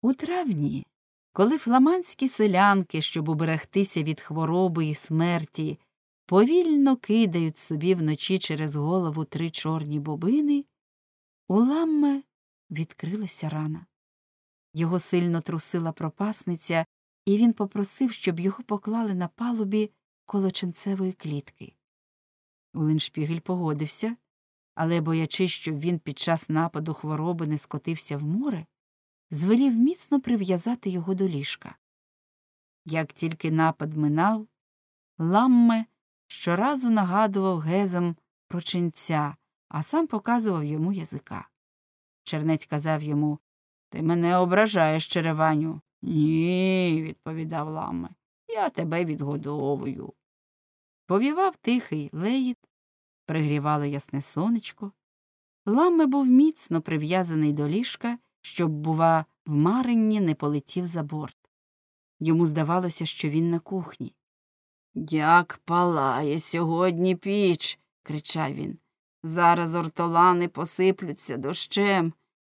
У травні, коли фламандські селянки, щоб уберегтися від хвороби і смерті, повільно кидають собі вночі через голову 3 чорні бобини, у Ламме відкрилася рана. Його сильно трусила пропасниця, і він попросив, щоб його поклали на палубі коло ченцевої клітки. Улиншпігель погодився, але, боячись, щоб він під час нападу хвороби не скотився в море, звелів міцно прив'язати його до ліжка. Як тільки напад минав, Ламме щоразу нагадував Гезам про ченця, а сам показував йому язика. Чернець казав йому: «Ти мене ображаєш, Череваню». «Ні», – відповідав Ламме, – «я тебе відгодовую». Повівав тихий леїт, пригрівало ясне сонечко. Ламме був міцно прив'язаний до ліжка, щоб, бува, в маренні не полетів за борт. Йому здавалося, що він на кухні. «Як палає сьогодні піч!» – кричав він. «Зараз ортолани посиплються дощем.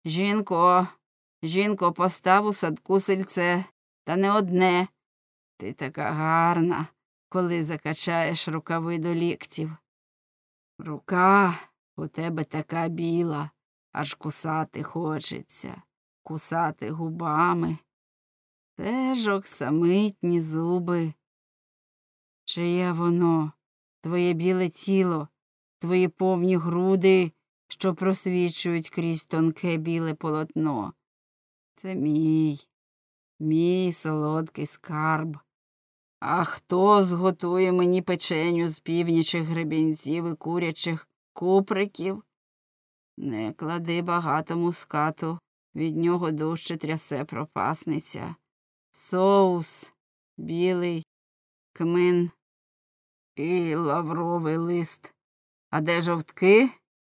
Жінко, постав у садку сельце, та не одне. Ти така гарна, коли закачаєш рукави до ліктів. Рука у тебе така біла, аж кусати хочеться, кусати губами. Теж оксамитні зуби. Чиє воно, твоє біле тіло, твої повні груди, що просвічують крізь тонке біле полотно? Це мій солодкий скарб. А хто зготує мені печеню з північих гребінців і курячих куприків? Не клади багато мускату, від нього дужче трясе пропасниця. Соус, білий, кмин і лавровий лист. А де жовтки?»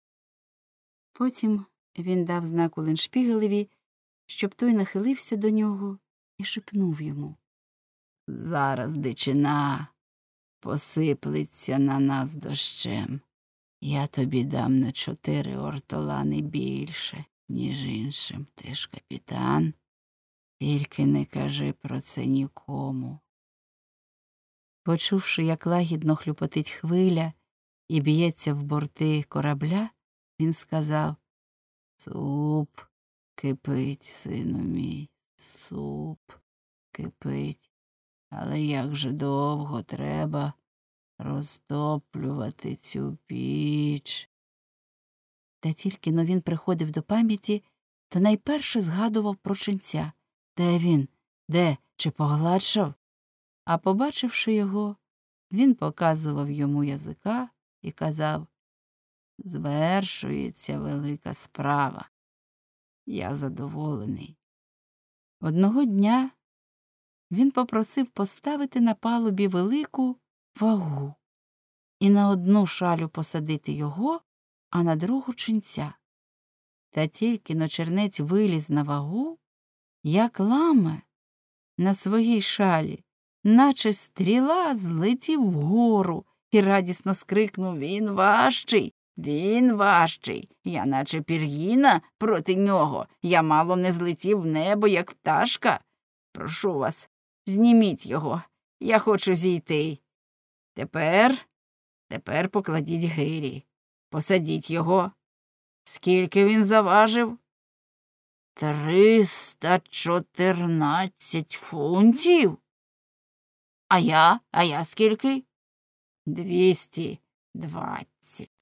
Потім він дав знак Улиншпігелеві, щоб той нахилився до нього і шепнув йому: «Зараз дичина посиплеться на нас дощем. Я тобі дам на 4 ортолани більше, ніж іншим. Ти ж капітан. Тільки не кажи про це нікому». Почувши, як лагідно хлюпотить хвиля і б'ється в борти корабля, він сказав: «Суп кипить, сину мій, суп кипить. Але як же довго треба розтоплювати цю піч». Та тільки-но він приходив до пам'яті, то найперше згадував про ченця. Де він? Де? Чи погладшав? А побачивши його, він показував йому язика і казав: «Звершується велика справа. Я задоволений». Одного дня він попросив поставити на палубі велику вагу і на одну шалю посадити його, а на другу ченця. Та тільки-но чернець виліз на вагу, як Ламме на своїй шалі, наче стріла, злетів вгору і радісно скрикнув: «Він важчий! Він важчий! Я наче пір'їна проти нього! Я мало не злетів в небо, як пташка! Прошу вас, зніміть його! Я хочу зійти! Тепер покладіть гирі, посадіть його. Скільки він заважив?» 314 фунтів. А я скільки? 220.